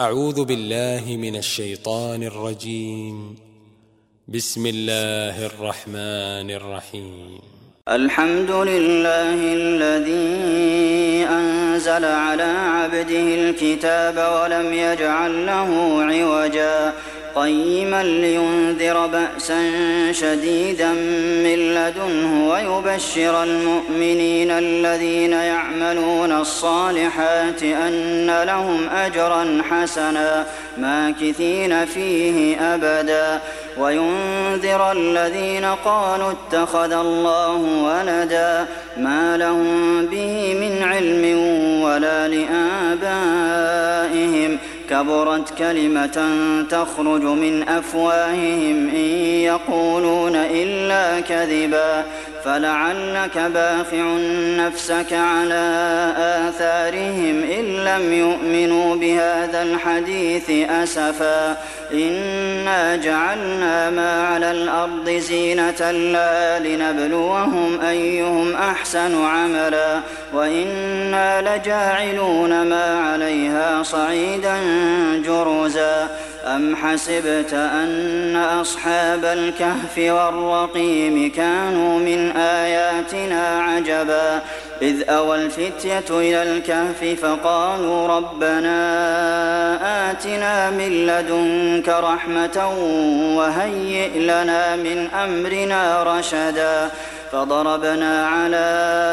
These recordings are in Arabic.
أعوذ بالله من الشيطان الرجيم. بسم الله الرحمن الرحيم. الحمد لله الذي أنزل على عبده الكتاب ولم يجعل له عوجا قيما لينذر بأسا شديدا من لدنه ويبشر المؤمنين الذين يعملون الصالحات أن لهم أجرا حسنا ماكثين فيه أبدا وينذر الذين قالوا اتخذ الله ولدا ما لهم به من علم ولا لآبائهم كبرت كلمة تخرج من أفواههم إن يقولون إلا كذبا فلعلك باخع نفسك على آثارهم إن لم يؤمنوا بهذا الحديث أسفا إنا جعلنا ما على الأرض زينة لها لنبلوهم أيهم أحسن عملا وإنا لجاعلون ما عليها صعيدا جرزا أم حسبت أن أصحاب الكهف والرقيم كانوا من آياتنا عجبا إذ أوى الفتية إلى الكهف فقالوا ربنا آتنا من لدنك رحمة وهيئ لنا من أمرنا رشدا فضربنا على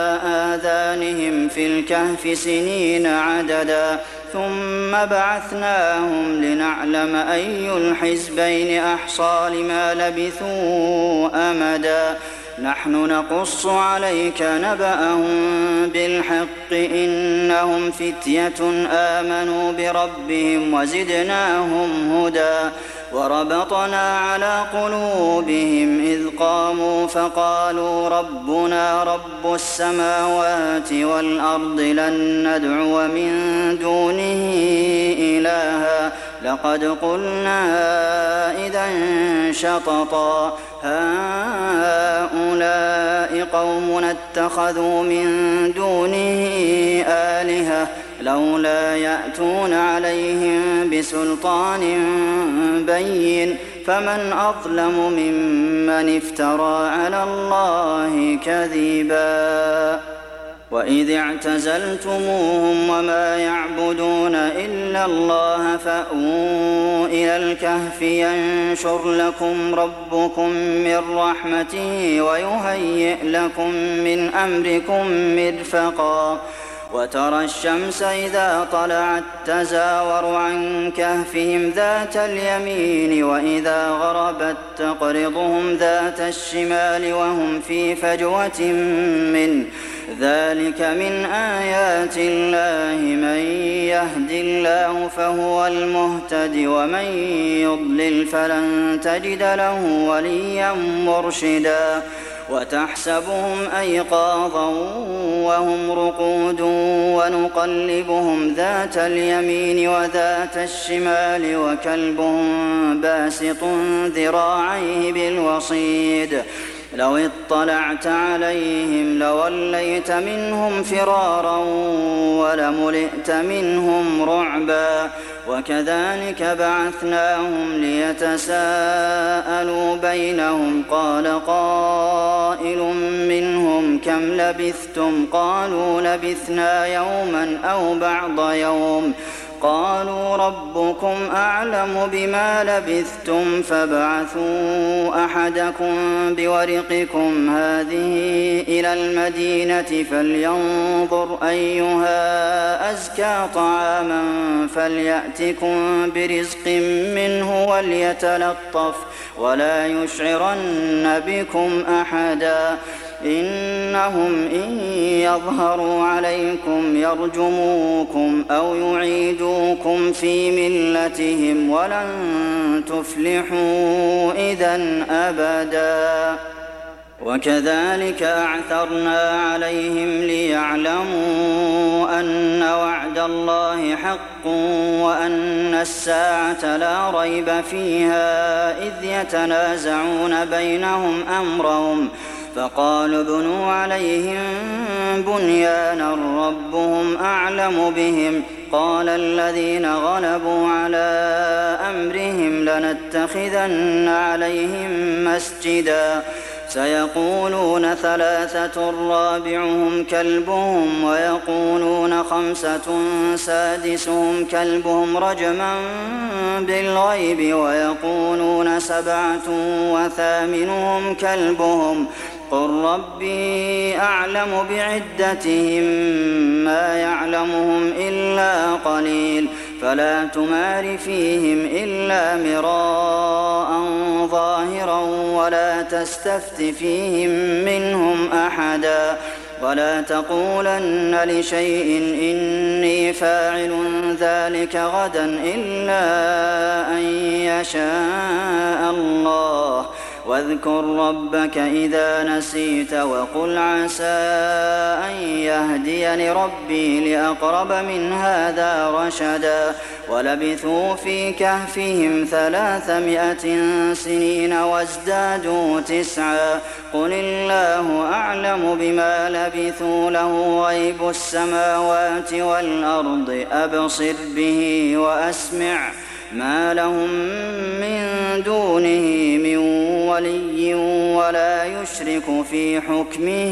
آذانهم في الكهف سنين عددا ثم بعثناهم لنعلم أي الحزبين أحصى لما لبثوا أمدا نحن نقص عليك نبأهم بالحق إنهم فتية آمنوا بربهم وزدناهم هدى وربطنا على قلوبهم إذ قاموا فقالوا ربنا رب السماوات والأرض لن ندعو من دونه إلها لقد قلنا إذا شططا هؤلاء قومنا اتخذوا من دونه آلهة لولا يأتون عليهم بسلطان بين فمن أظلم ممن افترى على الله كذبا وإذ اعتزلتموهم وما يعبدون إلا الله فأووا إلى الكهف ينشر لكم ربكم من رحمته ويهيئ لكم من أمركم مرفقا وترى الشمس إذا طلعت تزاور عن كهفهم ذات اليمين وإذا غربت تقرضهم ذات الشمال وهم في فجوة منه ذلك من آيات الله من يهد الله فهو المهتد ومن يضلل فلن تجد له وليا مرشدا وتحسبهم أيقاظا وهم رقود ونقلبهم ذات اليمين وذات الشمال وكلبهم باسط ذراعيه بالوصيد لو اطلعت عليهم لوليت منهم فرارا ولملئت منهم رعبا وكذلك بعثناهم ليتساءلوا بينهم قال قائل منهم كم لبثتم قالوا لبثنا يوما أو بعض يوم قالوا ربكم أعلم بما لبثتم فابعثوا أحدكم بورقكم هذه إلى المدينة فلينظر أيها أزكى طعاما فليأتكم برزق منه وليتلطف ولا يشعرن بكم أحدا إنهم إن يظهروا عليكم يرجموكم أو يعيدوكم في ملتهم ولن تفلحوا إذا أبدا وكذلك أعثرنا عليهم ليعلموا أن وعد الله حق وأن الساعة لا ريب فيها إذ يتنازعون بينهم أمرهم فقالوا ابنوا عليهم بنيانا ربهم أعلم بهم قال الذين غلبوا على أمرهم لنتخذن عليهم مسجدا سيقولون ثلاثة رابعهم كلبهم ويقولون خمسة سادسهم كلبهم رجما بالغيب ويقولون سبعة وثامنهم كلبهم قل ربي أعلم بعدتهم ما يعلمهم إلا قليل فلا تمار فيهم إلا مراء ظاهرا ولا تستفت فيهم منهم أحدا ولا تقولن لشيء إني فاعل ذلك غدا إلا أن يشاء الله واذكر ربك إذا نسيت وقل عسى أن يهديني ربي لأقرب من هذا رشدا ولبثوا في كهفهم 300 سنين وازدادوا 9 قل الله أعلم بما لبثوا له غيب السماوات والأرض أبصر به وأسمع ما لهم من دونه من ولي ولا يشرك في حكمه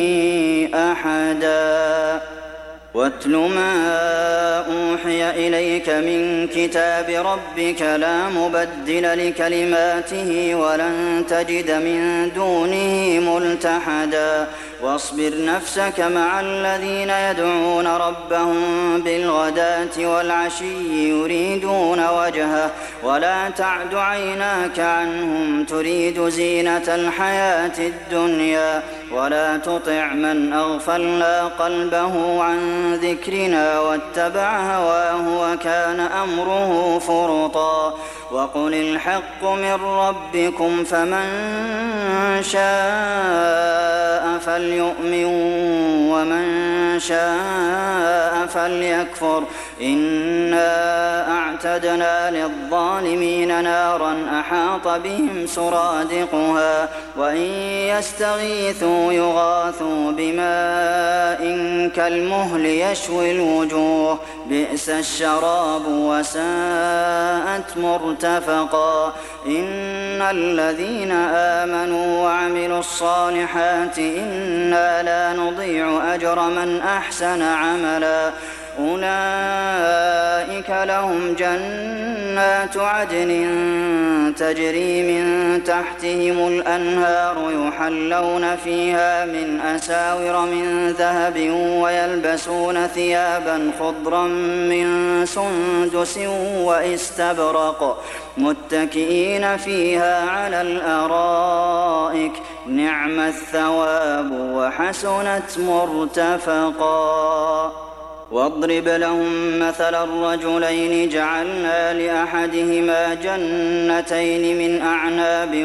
أحدا واتل ما أوحي إليك من كتاب ربك لا مبدل لكلماته ولن تجد من دونه ملتحدا واصبر نفسك مع الذين يدعون ربهم بالغداة والعشي يريدون وجهه ولا تعد عيناك عنهم تريد زينة الحياة الدنيا ولا تطع من أغفلنا قلبه عن ذكرنا واتبع هواه وكان أمره فرطا وقل الحق من ربكم فمن شاء فليؤمن ومن شاء فليكفر إنا أعتدنا للظالمين نارا أحاط بهم سرادقها وإن يستغيثوا يغاثوا بماء كالمهل يشوي الوجوه بئس الشراب وساءت مرتفقا إن الذين آمنوا وعملوا الصالحات إنا لا نضيع أجر من أحسن عملا أولئك لهم جنات عدن تجري من تحتهم الأنهار يحلون فيها من أساور من ذهب ويلبسون ثيابا خضرا من سندس واستبرق متكئين فيها على الأرائك نعم الثواب وحسنت مرتفقا واضرب لهم مثل الرجلين جعلنا لأحدهما جنتين من أعناب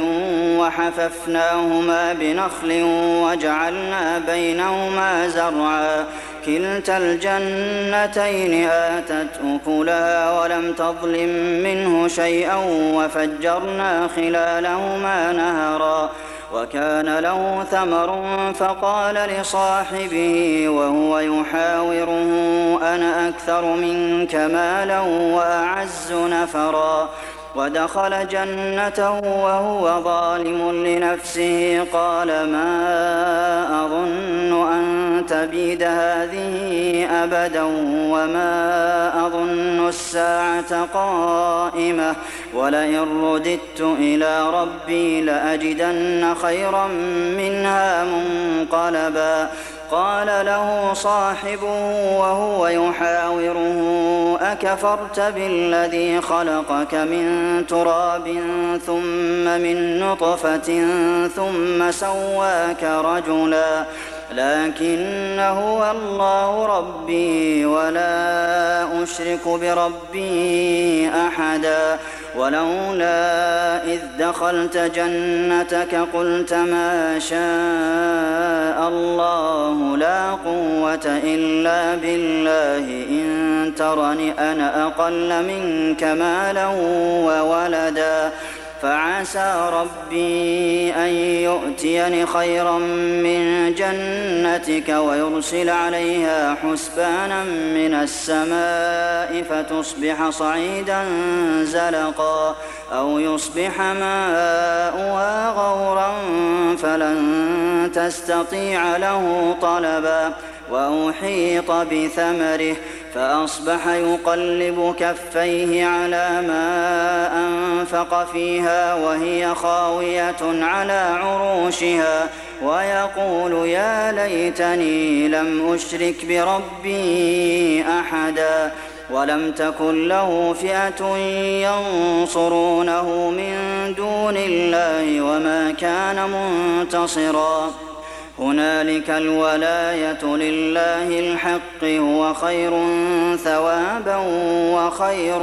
وحففناهما بنخل وجعلنا بينهما زرعا كلتا الجنتين آتت أكلها ولم تظلم منه شيئا وفجرنا خلالهما نهرا وكان له ثمر فقال لصاحبه وهو يحاوره أنا أكثر منك مالا وأعز نفرا ودخل جنته وهو ظالم لنفسه قال ما أظن أن تبيد هذه أبدا وما أظن الساعة قائمة ولئن رددت إلى ربي لأجدن خيرا منها منقلبا قال له صاحبه وهو يحاوره أكفرت بالذي خلقك من تراب ثم من نطفة ثم سواك رجلا لكن هو الله ربي ولا أشرك بربي أحدا ولولا إذ دخلت جنتك قلت ما شاء الله لا قوة إلا بالله إن ترني أنا أقل منك مالا وولدا فعسى ربي أن يؤتيني خيرا من جنتك ويرسل عليها حسبانا من السماء فتصبح صعيدا زلقا أو يصبح ماؤها غورا فلن تستطيع له طلبا وأحيط بثمره فأصبح يقلب كفيه على ما أنفق فيها وهي خاوية على عروشها ويقول يا ليتني لم أشرك بربي أحدا ولم تكن له فئة ينصرونه من دون الله وما كان منتصرا هنالك الولاية لله الحق هو خير ثوابا وخير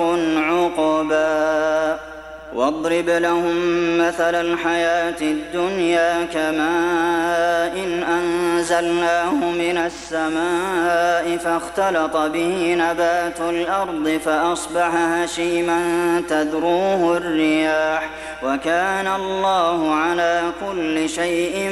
عقبا واضرب لهم مثل الحياة الدنيا كماء إن أنزلناه من السماء فاختلط به نبات الأرض فأصبح هشيما تذروه الرياح وكان الله على كل شيء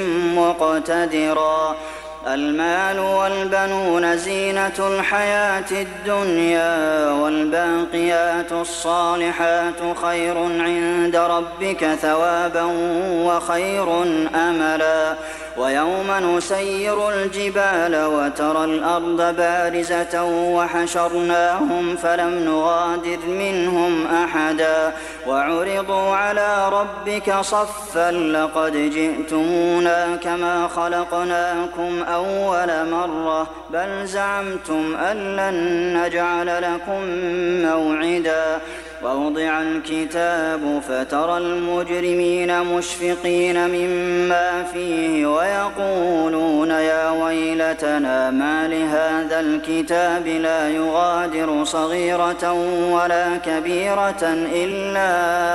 مقتدرا المال والبنون زينة الحياة الدنيا والباقيات الصالحات خير عند ربك ثوابا وخير أملا ويوم نسير الجبال وترى الأرض بارزة وحشرناهم فلم نغادر منهم أحدا وعرضوا على ربك صفا لقد جئتمونا كما خلقناكم أول مرة بل زعمتم أن لن نجعل لكم موعدا ووضع الكتاب فترى المجرمين مشفقين مما فيه ويقولون يا ويلتنا ما لهذا الكتاب لا يغادر صغيرة ولا كبيرة إلا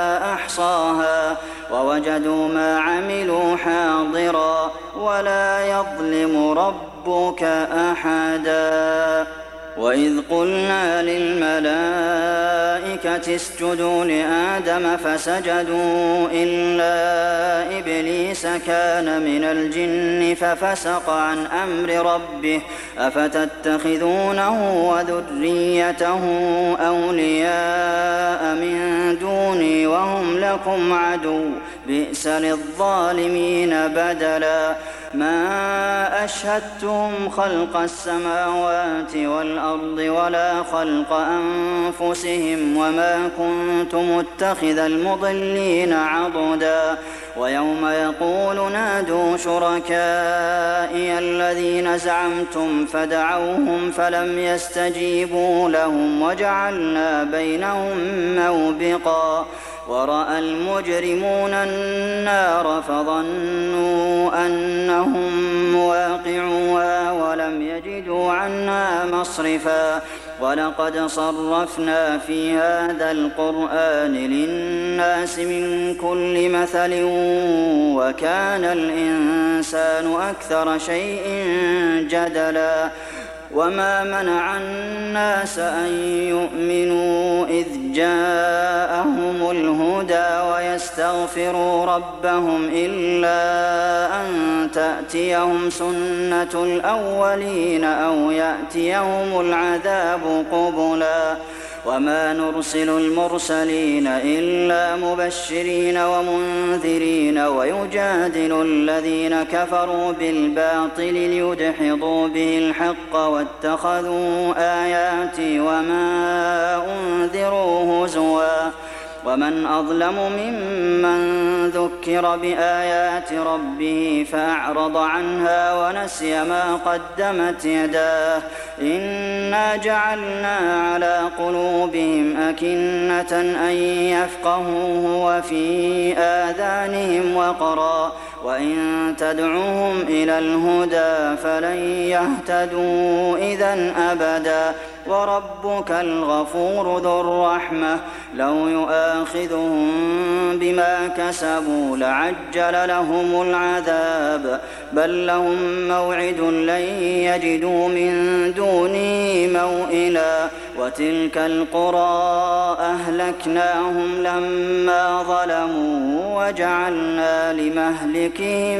أحصاها ووجدوا ما عملوا حاضرا ولا يظلم ربك أحدا وإذ قلنا للملائكة اسجدوا لآدم فسجدوا إلا إبليس كان من الجن ففسق عن أمر ربه أفتتخذونه وذريته أولياء من دوني وهم لكم عدو بئس للظالمين بدلا ما أشهدتهم خلق السماوات والأرض ولا خلق أنفسهم وما كنت متخذ المضلين عضدا ويوم يقول نادوا شركائي الذين زعمتم فدعوهم فلم يستجيبوا لهم وجعلنا بينهم موبقا ورأى المجرمون النار فظنوا أنهم مواقعوها ولم يجدوا عنها مصرفا ولقد صرفنا في هذا القرآن للناس من كل مثل وكان الإنسان أكثر شيء جدلا وما منع الناس أن يؤمنوا إذ جاءهم الهدى ويستغفروا ربهم إلا أن تأتيهم سنة الأولين أو يأتيهم العذاب قبلا وما نرسل المرسلين إلا مبشرين ومنذرين ويجادل الذين كفروا بالباطل ليدحضوا به الحق واتخذوا آياتي وما أنذروا هزوا ومن أظلم ممن ذكر بآيات ربه فأعرض عنها ونسي ما قدمت يداه إنا جعلنا على قلوبهم أكنة أن يفقهوه وفي آذانهم وقرا وإن تدعوهم إلى الهدى فلن يهتدوا إذا أبدا وربك الغفور ذو الرحمة لو يؤاخذهم بما كسبوا لعجل لهم العذاب بل لهم موعد لن يجدوا من دونه موئلا وتلك القرى أهلكناهم لما ظلموا وجعلنا لمهلكهم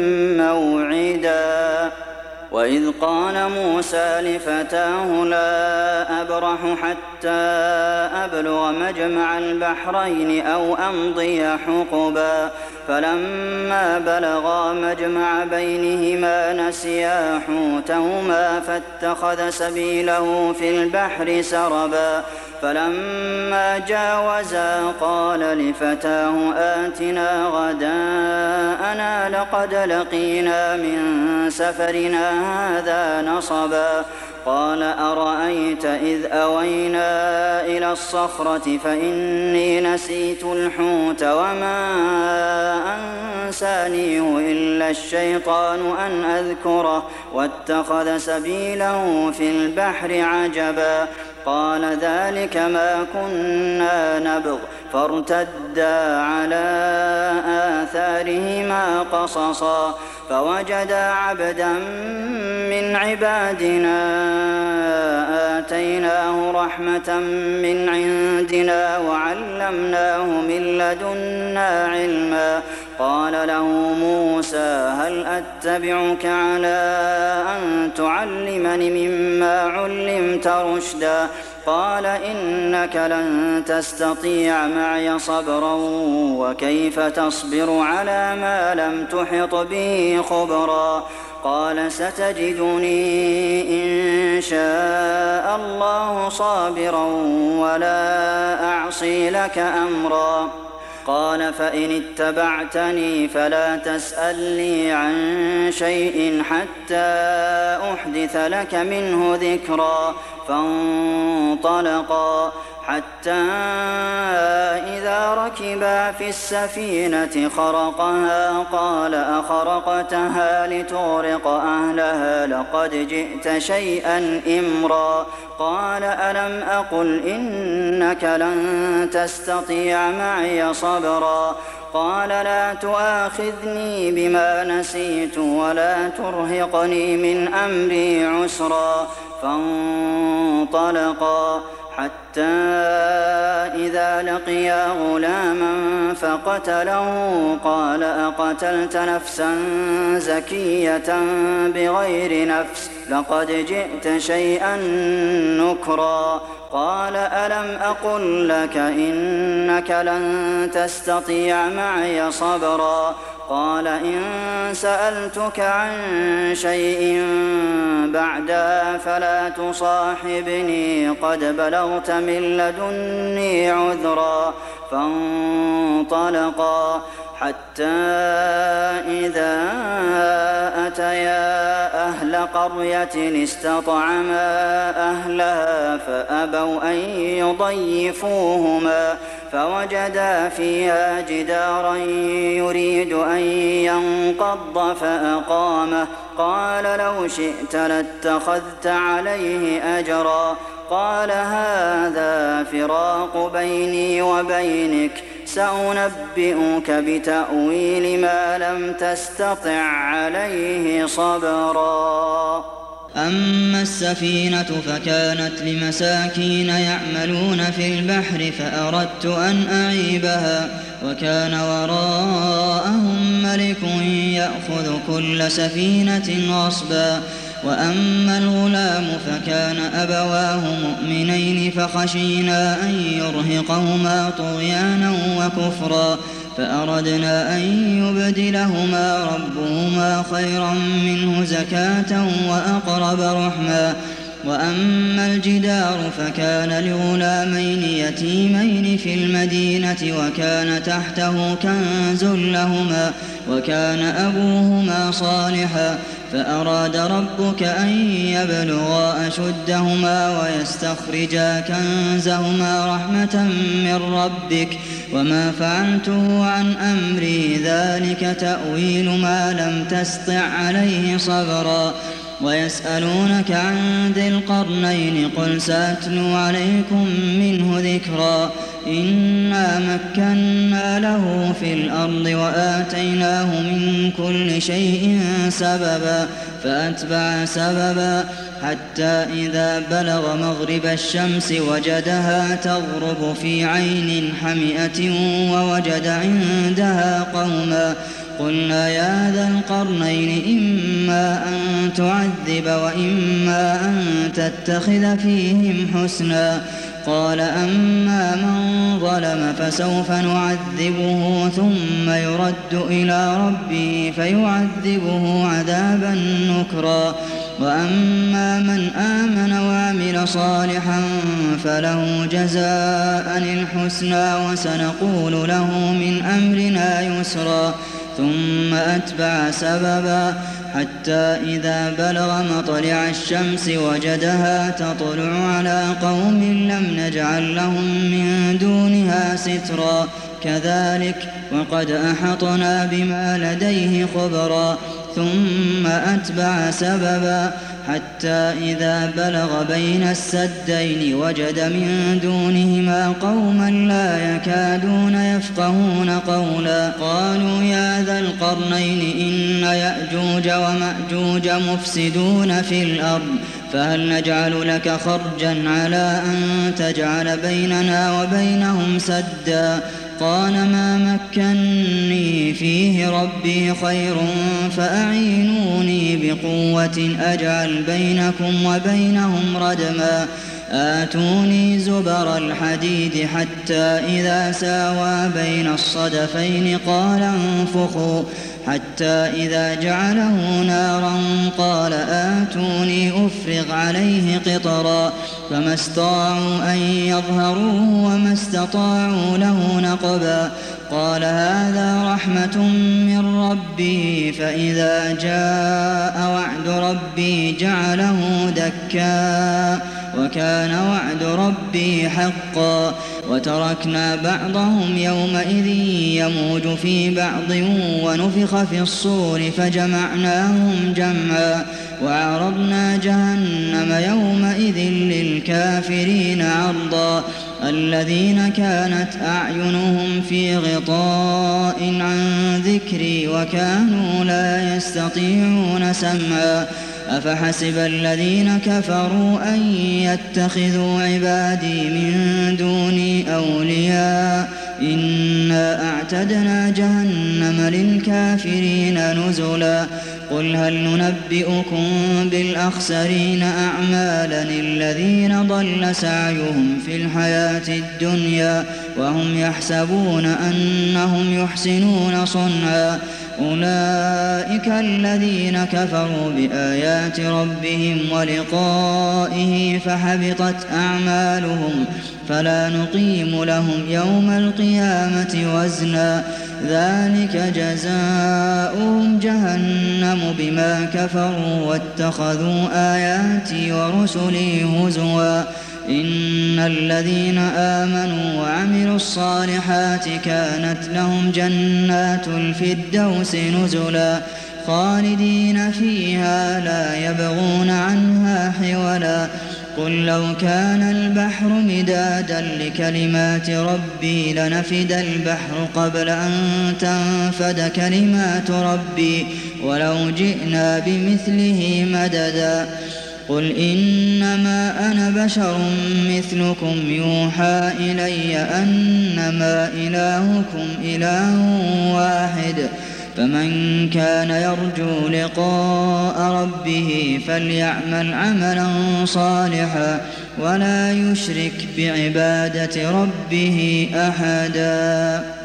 موعدا وإذ قال موسى لفتاه لا أبرح حتى أبلغ مجمع البحرين أو أمضي حقبا فلما بلغا مجمع بينهما نسيا حوتهما فاتخذ سبيله في البحر سربا فلما جاوزا قال لفتاه آتنا غداءنا لقد لقينا من سفرنا هذا نصبا قال أرأيت إذ أوينا إلى الصخرة فإني نسيت الحوت وما أنسانيه إلا الشيطان أن أذكره واتخذ سبيله في البحر عجبا قال ذلك ما كنا نبغ فارتدا على آثارهما قصصا فوجدا عبدا من عبادنا آتيناه رحمة من عندنا وعلمناه من لدنا علما قال له موسى هل أتبعك على أن تعلمني مما علمت رشدا قال إنك لن تستطيع معي صبرا وكيف تصبر على ما لم تحط به خبرا قال ستجدني إن شاء الله صابرا ولا أعصي لك أمرا قال فإن اتبعتني فلا تسألني عن شيء حتى أحدث لك منه ذكرا فانطلقا حتى إذا ركبا في السفينة خرقها قال أخرقتها لتغرق أهلها لقد جئت شيئا إمرا قال ألم أقل إنك لن تستطيع معي صبرا قال لا تؤاخذني بما نسيت ولا ترهقني من أمري عسرا فانطلقا حتى إذا لقيا غلاما فقتله قال أقتلت نفسا زكية بغير نفس لقد جئت شيئا نكرا قال ألم أقل لك إنك لن تستطيع معي صبرا قال إن سألتك عن شيء بعدها فلا تصاحبني قد بلغت من لدني عذرا فانطلقا حتى إذا أتيا أهل قرية استطعما أهلها فأبوا أن يضيفوهما فوجدا فيها جدارا يريد أن ينقض فأقامه قال لو شئت لاتخذت عليه أجرا قال هذا فراق بيني وبينك سأنبئك بتأويل ما لم تستطع عليه صبرا أما السفينة فكانت لمساكين يعملون في البحر فأردت أن أعيبها وكان وراءهم ملك يأخذ كل سفينة غصبا وأما الغلام فكان أبواه مؤمنين فخشينا أن يرهقهما طغيانا وكفرا فأردنا أن يبدلهما ربهما خيرا منه زكاة وأقرب رحما وأما الجدار فكان لغلامين يتيمين في المدينة وكان تحته كنز لهما وكان أبوهما صالحا فأراد ربك أن يبلغا أشدهما ويستخرجا كنزهما رحمة من ربك وما فعلته عن أمري ذلك تأويل ما لم تسطع عليه صبرا ويسألونك عن ذي القرنين قل سأتلو عليكم منه ذكرا إنا مكنا له في الأرض وآتيناه من كل شيء سببا فأتبع سببا حتى إذا بلغ مغرب الشمس وجدها تغرب في عين حمئة ووجد عندها قوما قلنا يا ذا القرنين إما أن تعذب وإما أن تتخذ فيهم حسنا قال أما من ظلم فسوف نعذبه ثم يرد إلى ربه فيعذبه عذابا نكرا وأما من آمن وعمل صالحا فله جزاء الحسنى وسنقول له من أمرنا يسرا ثم أتبع سببا حتى إذا بلغ مطلع الشمس وجدها تطلع على قوم لم نجعل لهم من دونها سترا كذلك وقد أحطنا بما لديه خبرا ثم أتبع سببا حتى إذا بلغ بين السدين وجد من دونهما قوما لا يكادون يفقهون قولا قالوا يا ذا القرنين إن يأجوج ومأجوج مفسدون في الأرض فهل نجعل لك خرجا على أن تجعل بيننا وبينهم سدا قال ما مكني فيه ربي خير فأعينوني بقوة أجعل بينكم وبينهم ردما آتوني زبر الحديد حتى إذا ساوى بين الصدفين قال انفخوا حتى إذا جعله نارا قال آتوني أفرغ عليه قطرا فما استطاعوا أن يظهروه وما استطاعوا له نقبا قال هذا رحمة من ربي فإذا جاء وعد ربي جعله دكا وكان وعد ربي حقا وتركنا بعضهم يومئذ يموج في بعض ونفخ في الصور فجمعناهم جمعا وعرضنا جهنم يومئذ للكافرين عرضا الذين كانت أعينهم في غطاء عن ذكري وكانوا لا يستطيعون سمعا أفحسب الذين كفروا أن يتخذوا عبادي من دوني أولياء إنا أعتدنا جهنم للكافرين نزلا قل هل ننبئكم بالأخسرين أعمالا الذين ضل سعيهم في الحياة الدنيا وهم يحسبون أنهم يحسنون صنعا أولئك الذين كفروا بآيات ربهم ولقائه فحبطت أعمالهم فلا نقيم لهم يوم القيامة وزنا ذلك جزاؤهم جهنم بما كفروا واتخذوا آياتي ورسلي هزوا إن الذين آمنوا وعملوا الصالحات كانت لهم جنات الفردوس نزلا خالدين فيها لا يبغون عنها حولا قل لو كان البحر مدادا لكلمات ربي لنفد البحر قبل أن تنفد كلمات ربي ولو جئنا بمثله مددا قل إنما أنا بشر مثلكم يوحى إلي أنما إلهكم إله واحد فمن كان يرجو لقاء ربه فليعمل عملا صالحا ولا يشرك بعبادة ربه أحدا